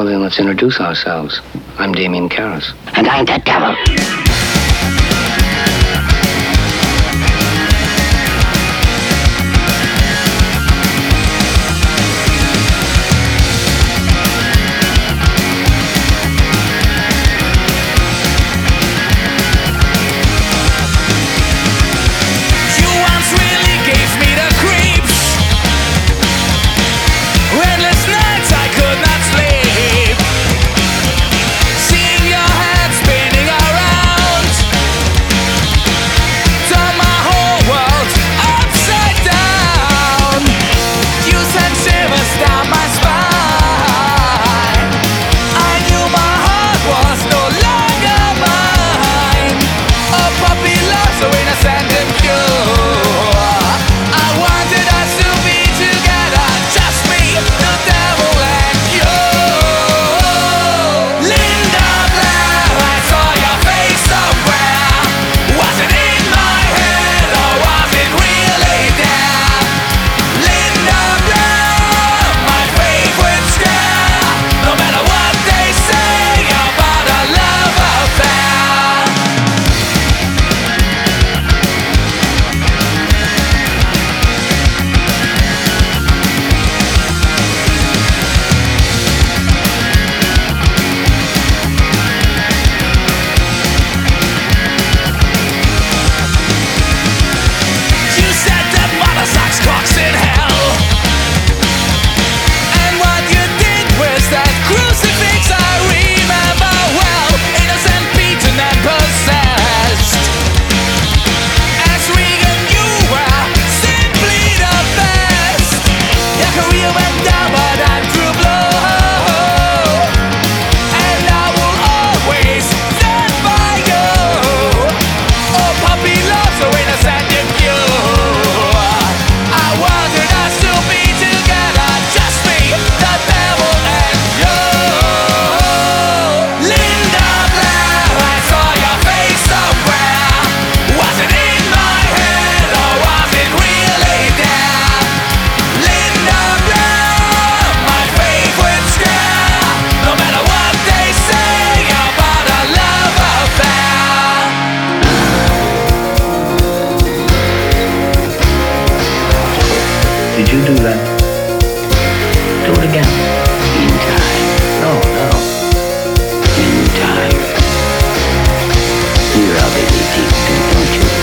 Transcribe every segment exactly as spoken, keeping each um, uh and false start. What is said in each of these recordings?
Well, then let's introduce ourselves. I'm Damien Karras. And I'm the devil. Did you do that? Do it again. In time. No, no. In time. You're a baby deep, don't you?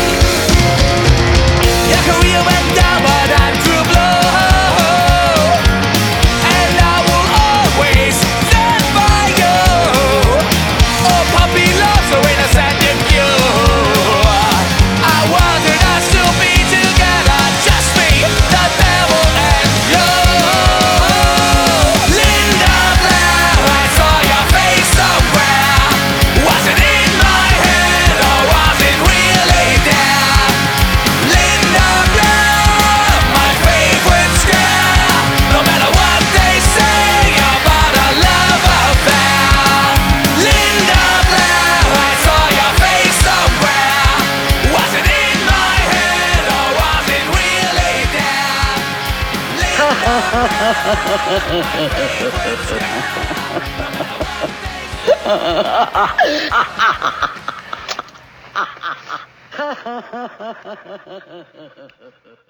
Your career went down, but I'm through blow. And I will always stand by you. Oh, puppy love, so innocent and pure. I wanted us to be together, just me, the devil and you. Linda Blair, I saw your face somewhere. Was it in my head or was it really there? Linda Blair, my favorite scare. No matter what they say about a love affair. Linda Blair, I saw your face somewhere. Was it in my head or was it really there? Linda Blair.